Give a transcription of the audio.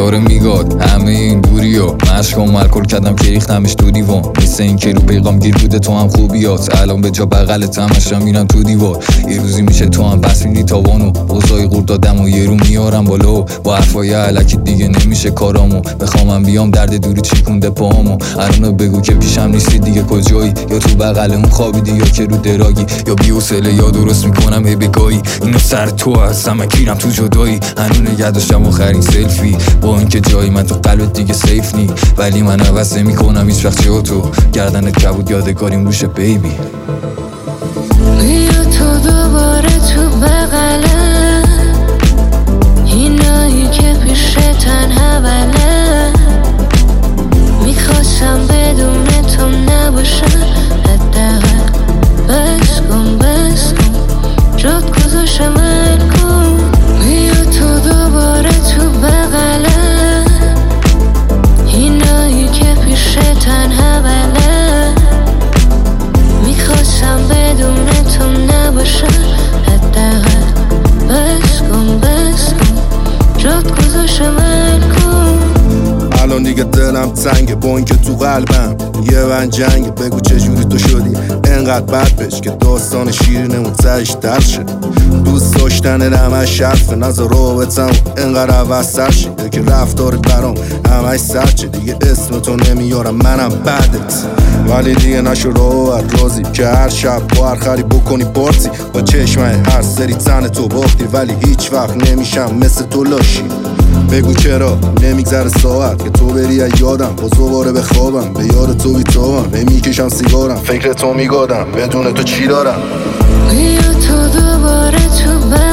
داره میگاد همه این دوریو مشکم الکل کردم که ریختمش تو دیوان مثل این که رو پیغام گیر بوده تو هم خوبیات الان به جا بغلت همشم میرم تو دیوار یه روزی میشه تو هم بس میری تاوانو اوضاعی قورت دادم و یه رو میارم بالا با حرفای الکی دیگه نمیشه کارامو بخوامم بیام درد دوری چیکونده پاهامو الانو بگو که پیشم نیستی دیگه کجایی یا تو بغل اون خوابیدی یا که رو دراگی یا بی‌حوصله یا درست میکنم هی بگاهی اینو سر تو هستم من گیرم تو جدایی هنوز نگه داشتم آخرین سلفی با اینکه جایی من تو قلبت دیگه سیف نی ولی من عوض نمی‌کنم هیچ وقت جا تو گردنت کبود یادگاریم روشه بیبی بیا تو دوباره تو بغلم اینایی که پیش تنها بلم میخواستم بدون تو نباشم حداقل بس کن جات گذاشتم من کن بیا تو دوباره تو بغلم اینایی که پیش تنها بلم میخواستم بدون تو نباشم حداقل بس کن جات گذاشتم من کن الان دیگه دلم تنگه با اینکه تو قلبم یه من جنگه بگو چجوری تو شدی انقدر بد بش که داستان شیرینمون تهش تلخ شد دوست داشتن همش حرفه نظر رابطم انقدر عوض سر شده که رفتارت برام همش سرچه دیگه اسم تو نمیارم منم بعدت ولی دیگه نشو راحت راضی که هر شب با هر خری بکنی پارتی با چشمه هر سری تن تو باختی ولی هیچ وقت نمیشم مثل تو لاشی بگو چرا نمیگذره ساعت که تو بری یادم باز دوباره بخوابم به یاد تو بیتابم هی میکشم سیگارم فکر تو میگادم بدون تو چی دارم بیا تو دوباره تو